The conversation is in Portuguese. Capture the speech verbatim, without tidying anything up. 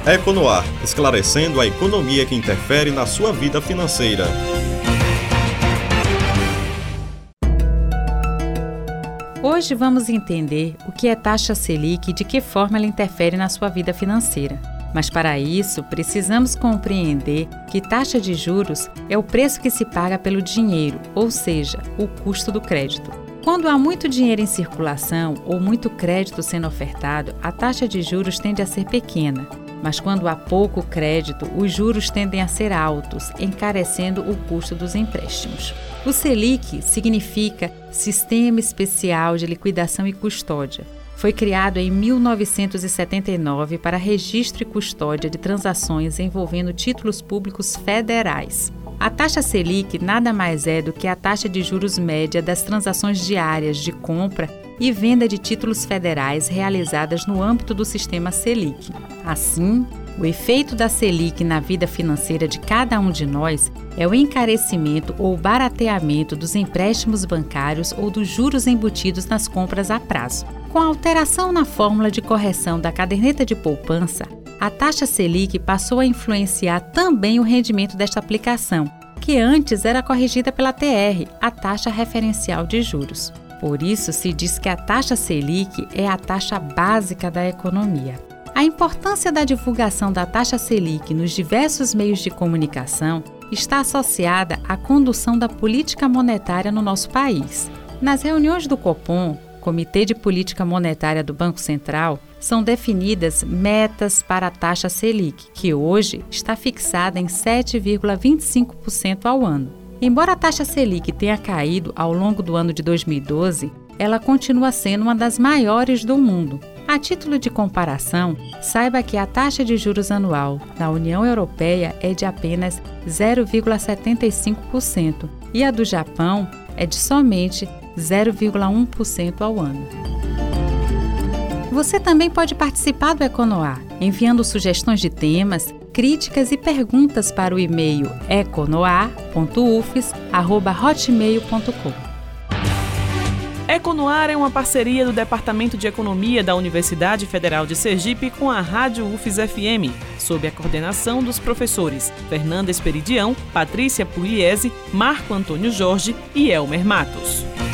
Econoar, esclarecendo a economia que interfere na sua vida financeira. Hoje vamos entender o que é taxa Selic e de que forma ela interfere na sua vida financeira. Mas para isso, precisamos compreender que taxa de juros é o preço que se paga pelo dinheiro, ou seja, o custo do crédito. Quando há muito dinheiro em circulação ou muito crédito sendo ofertado, a taxa de juros tende a ser pequena. Mas quando há pouco crédito, os juros tendem a ser altos, encarecendo o custo dos empréstimos. O Selic significa Sistema Especial de Liquidação e Custódia. Foi criado em mil novecentos e setenta e nove para registro e custódia de transações envolvendo títulos públicos federais. A taxa Selic nada mais é do que a taxa de juros média das transações diárias de compra e venda de títulos federais realizadas no âmbito do sistema Selic. Assim, o efeito da Selic na vida financeira de cada um de nós é o encarecimento ou barateamento dos empréstimos bancários ou dos juros embutidos nas compras a prazo. Com a alteração na fórmula de correção da caderneta de poupança, a taxa Selic passou a influenciar também o rendimento desta aplicação, que antes era corrigida pela T R, a taxa referencial de juros. Por isso, se diz que a taxa Selic é a taxa básica da economia. A importância da divulgação da taxa Selic nos diversos meios de comunicação está associada à condução da política monetária no nosso país. Nas reuniões do Copom, Comitê de Política Monetária do Banco Central, são definidas metas para a taxa Selic, que hoje está fixada em sete vírgula vinte e cinco por cento ao ano. Embora a taxa Selic tenha caído ao longo do ano de dois mil e doze, ela continua sendo uma das maiores do mundo. A título de comparação, saiba que a taxa de juros anual na União Europeia é de apenas zero vírgula setenta e cinco por cento e a do Japão é de somente zero vírgula um por cento ao ano. Você também pode participar do Econoar, enviando sugestões de temas, críticas e perguntas para o e-mail econoar ponto u f s arroba hotmail ponto com. Econoar é uma parceria do Departamento de Economia da Universidade Federal de Sergipe com a Rádio U F S F M, sob a coordenação dos professores Fernanda Esperidião, Patrícia Pugliese, Marco Antônio Jorge e Elmer Matos.